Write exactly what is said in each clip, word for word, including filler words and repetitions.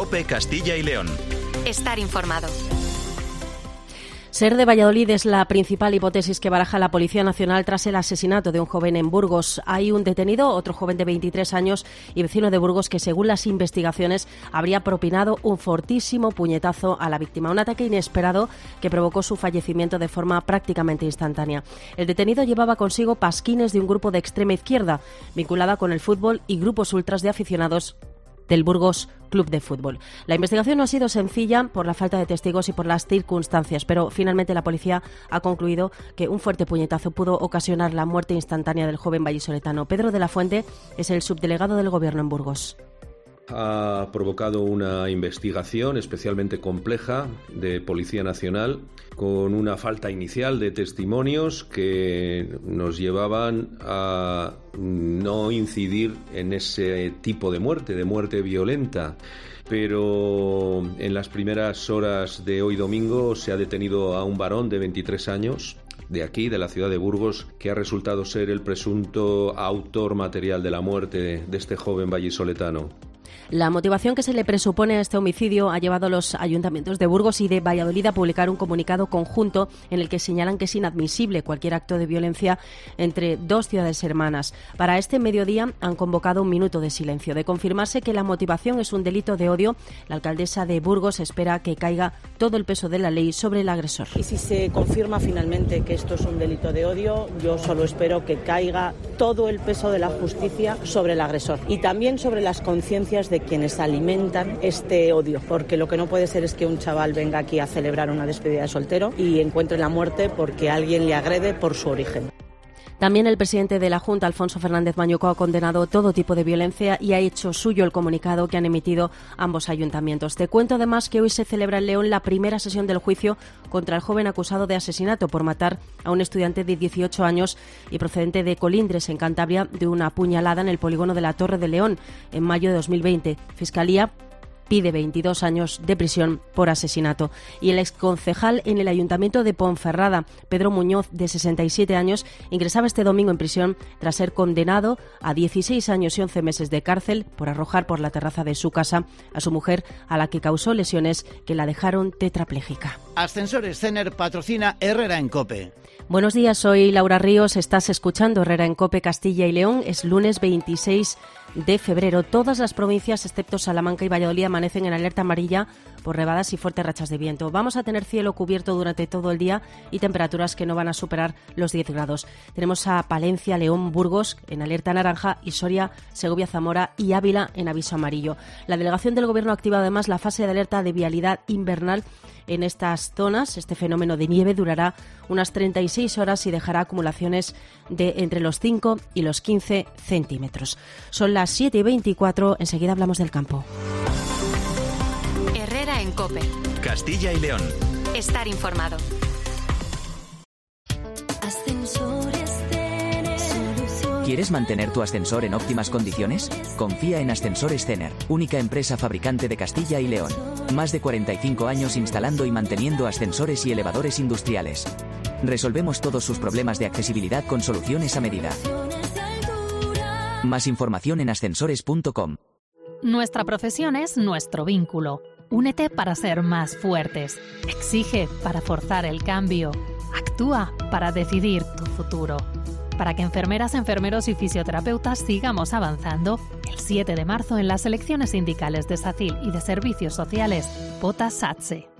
COPE Castilla y León. Estar informado. Ser de Valladolid es la principal hipótesis que baraja la Policía Nacional tras el asesinato de un joven en Burgos. Hay un detenido, otro joven de veintitrés años y vecino de Burgos, que según las investigaciones habría propinado un fortísimo puñetazo a la víctima. Un ataque inesperado que provocó su fallecimiento de forma prácticamente instantánea. El detenido llevaba consigo pasquines de un grupo de extrema izquierda vinculada con el fútbol y grupos ultras de aficionados del Burgos Club de Fútbol. La investigación no ha sido sencilla por la falta de testigos y por las circunstancias, pero finalmente la policía ha concluido que un fuerte puñetazo pudo ocasionar la muerte instantánea del joven vallisoletano. Pedro de la Fuente es el subdelegado del Gobierno en Burgos. Ha provocado una investigación especialmente compleja de Policía Nacional, con una falta inicial de testimonios que nos llevaban a no incidir en ese tipo de muerte, de muerte violenta. Pero en las primeras horas de hoy domingo se ha detenido a un varón de veintitrés años, de aquí, de la ciudad de Burgos, que ha resultado ser el presunto autor material de la muerte de este joven vallisoletano. La motivación que se le presupone a este homicidio ha llevado a los ayuntamientos de Burgos y de Valladolid a publicar un comunicado conjunto en el que señalan que es inadmisible cualquier acto de violencia entre dos ciudades hermanas. Para este mediodía han convocado un minuto de silencio. De confirmarse que la motivación es un delito de odio, la alcaldesa de Burgos espera que caiga todo el peso de la ley sobre el agresor. Y si se confirma finalmente que esto es un delito de odio, yo solo espero que caiga todo el peso de la justicia sobre el agresor y también sobre las conciencias de quienes alimentan este odio, porque lo que no puede ser es que un chaval venga aquí a celebrar una despedida de soltero y encuentre la muerte porque alguien le agrede por su origen. También el presidente de la Junta, Alfonso Fernández Mañuco, ha condenado todo tipo de violencia y ha hecho suyo el comunicado que han emitido ambos ayuntamientos. Te cuento además que hoy se celebra en León la primera sesión del juicio contra el joven acusado de asesinato por matar a un estudiante de dieciocho años y procedente de Colindres, en Cantabria, de una puñalada en el polígono de la Torre de León en mayo de dos mil veinte. Fiscalía pide veintidós años de prisión por asesinato. Y el exconcejal en el Ayuntamiento de Ponferrada, Pedro Muñoz, de sesenta y siete años, ingresaba este domingo en prisión tras ser condenado a dieciséis años y once meses de cárcel por arrojar por la terraza de su casa a su mujer, a la que causó lesiones que la dejaron tetrapléjica. Ascensores Cener patrocina Herrera en COPE. Buenos días, soy Laura Ríos, estás escuchando Herrera en COPE Castilla y León. Es lunes veintiséis de febrero. Todas las provincias, excepto Salamanca y Valladolid, amanecen en alerta amarilla por nevadas y fuertes rachas de viento. Vamos a tener cielo cubierto durante todo el día y temperaturas que no van a superar los diez grados. Tenemos a Palencia, León, Burgos en alerta naranja y Soria, Segovia, Zamora y Ávila en aviso amarillo. La delegación del Gobierno activa además la fase de alerta de vialidad invernal en estas zonas. Este fenómeno de nieve durará unas treinta y seis horas y dejará acumulaciones de entre los cinco y los quince centímetros. Son las siete y veinticuatro, enseguida hablamos del campo. Herrera en COPE. Castilla y León. Estar informado. ¿Quieres mantener tu ascensor en óptimas condiciones? Confía en Ascensores Cener, única empresa fabricante de Castilla y León. Más de cuarenta y cinco años instalando y manteniendo ascensores y elevadores industriales. Resolvemos todos sus problemas de accesibilidad con soluciones a medida. Más información en ascensores punto com. Nuestra profesión es nuestro vínculo. Únete para ser más fuertes. Exige para forzar el cambio. Actúa para decidir tu futuro. Para que enfermeras, enfermeros y fisioterapeutas sigamos avanzando, el siete de marzo en las elecciones sindicales de SACIL y de Servicios Sociales, vota SATSE.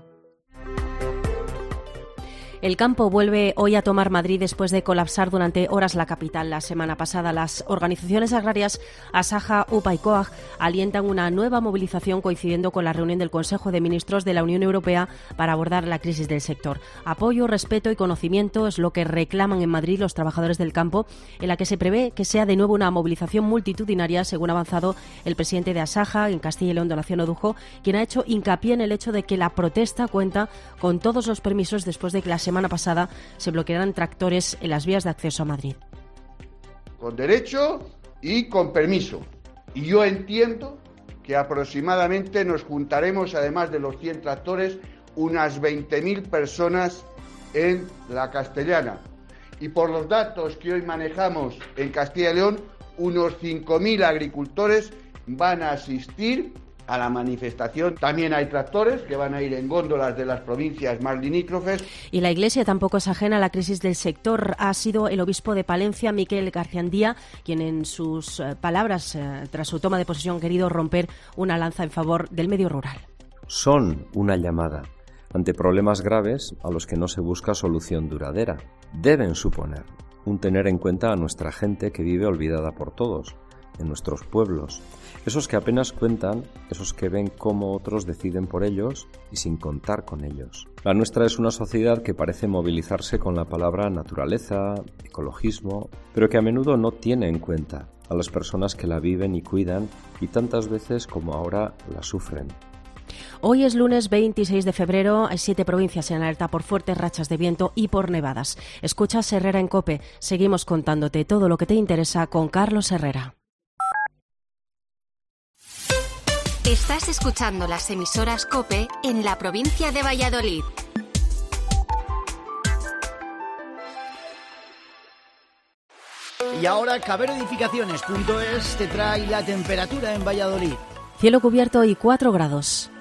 El campo vuelve hoy a tomar Madrid después de colapsar durante horas la capital. La semana pasada, las organizaciones agrarias Asaja, UPA y COAG alientan una nueva movilización coincidiendo con la reunión del Consejo de Ministros de la Unión Europea para abordar la crisis del sector. Apoyo, respeto y conocimiento es lo que reclaman en Madrid los trabajadores del campo, en la que se prevé que sea de nuevo una movilización multitudinaria, según ha avanzado el presidente de Asaja en Castilla y León, Donación Odujo, quien ha hecho hincapié en el hecho de que la protesta cuenta con todos los permisos después de que la semana pasada se bloquearan tractores en las vías de acceso a Madrid. Con derecho y con permiso. Y yo entiendo que aproximadamente nos juntaremos, además de los cien tractores, unas veinte mil personas en la Castellana. Y por los datos que hoy manejamos en Castilla y León, unos cinco mil agricultores van a asistir a la manifestación. También hay tractores que van a ir en góndolas de las provincias más limítrofes. Y la Iglesia tampoco es ajena a la crisis del sector. Ha sido el obispo de Palencia, Miquel Garciandía, quien en sus eh, palabras, eh, tras su toma de posesión, ha querido romper una lanza en favor del medio rural. Son una llamada ante problemas graves a los que no se busca solución duradera. Deben suponer un tener en cuenta a nuestra gente que vive olvidada por todos, en nuestros pueblos, esos que apenas cuentan, esos que ven cómo otros deciden por ellos y sin contar con ellos. La nuestra es una sociedad que parece movilizarse con la palabra naturaleza, ecologismo, pero que a menudo no tiene en cuenta a las personas que la viven y cuidan y tantas veces como ahora la sufren. Hoy es lunes veintiséis de febrero, hay siete provincias en alerta por fuertes rachas de viento y por nevadas. Escuchas Herrera en COPE, seguimos contándote todo lo que te interesa con Carlos Herrera. Estás escuchando las emisoras COPE en la provincia de Valladolid. Y ahora Cabero Edificaciones punto es te trae la temperatura en Valladolid. Cielo cubierto y cuatro grados.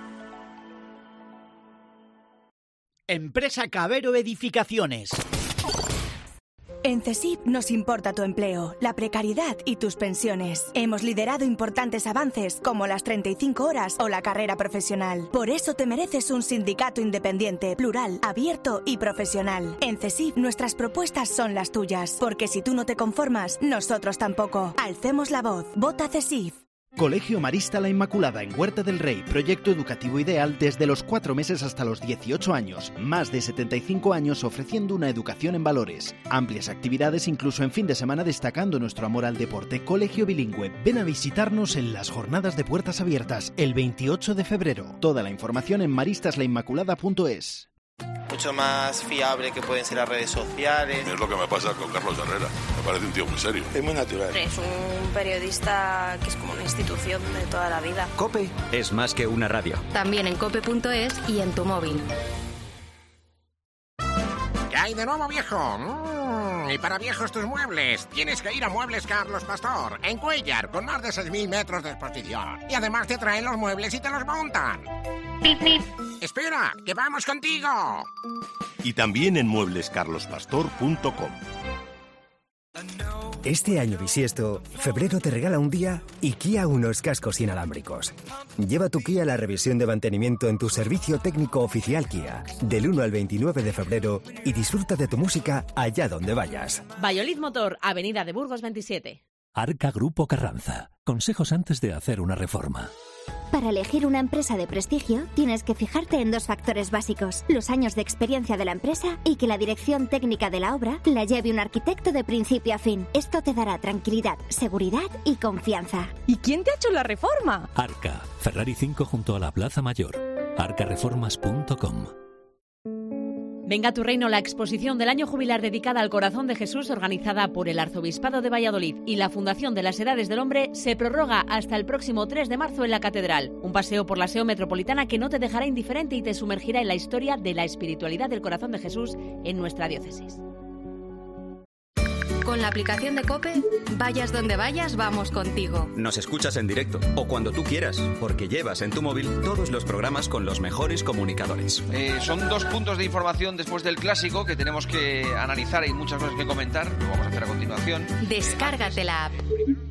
Empresa Cabero Edificaciones. En CESIF nos importa tu empleo, la precariedad y tus pensiones. Hemos liderado importantes avances como las treinta y cinco horas o la carrera profesional. Por eso te mereces un sindicato independiente, plural, abierto y profesional. En CESIF nuestras propuestas son las tuyas, porque si tú no te conformas, nosotros tampoco. Alcemos la voz. Vota CESIF. Colegio Marista La Inmaculada en Huerta del Rey, proyecto educativo ideal desde los cuatro meses hasta los dieciocho años, más de setenta y cinco años ofreciendo una educación en valores, amplias actividades incluso en fin de semana destacando nuestro amor al deporte. Colegio bilingüe, ven a visitarnos en las jornadas de puertas abiertas el veintiocho de febrero. Toda la información en maristas la inmaculada punto es. Mucho más fiable que pueden ser las redes sociales. Es lo que me pasa con Carlos Herrera. Me parece un tío muy serio. Es muy natural. Es un periodista que es como una institución de toda la vida. COPE es más que una radio. También en cope punto es y en tu móvil. ¿Qué hay de nuevo, viejo? Mm, y para viejos tus muebles, tienes que ir a Muebles Carlos Pastor, en Cuéllar, con más de seis mil metros de exposición. Y además te traen los muebles y te los montan. ¡Pip, pip! ¡Espera, que vamos contigo! Y también en muebles carlos pastor punto com. Este año bisiesto, febrero te regala un día y Kia unos cascos inalámbricos. Lleva tu Kia a la revisión de mantenimiento en tu servicio técnico oficial Kia, del uno al veintinueve de febrero, y disfruta de tu música allá donde vayas. Valladolid Motor, Avenida de Burgos veintisiete. Arca Grupo Carranza. Consejos antes de hacer una reforma. Para elegir una empresa de prestigio, tienes que fijarte en dos factores básicos: los años de experiencia de la empresa y que la dirección técnica de la obra la lleve un arquitecto de principio a fin. Esto te dará tranquilidad, seguridad y confianza. ¿Y quién te ha hecho la reforma? Arca, Ferrari cinco junto a la Plaza Mayor. arca reformas punto com. Venga a tu reino, la exposición del año jubilar dedicada al corazón de Jesús, organizada por el Arzobispado de Valladolid y la Fundación de las Edades del Hombre, se prorroga hasta el próximo tres de marzo en la Catedral. Un paseo por la S E O metropolitana que no te dejará indiferente y te sumergirá en la historia de la espiritualidad del corazón de Jesús en nuestra diócesis. Con la aplicación de COPE, vayas donde vayas, vamos contigo. Nos escuchas en directo o cuando tú quieras, porque llevas en tu móvil todos los programas con los mejores comunicadores. Eh, son dos puntos de información después del clásico que tenemos que analizar. Hay muchas cosas que comentar, lo vamos a hacer a continuación. Descárgate la app.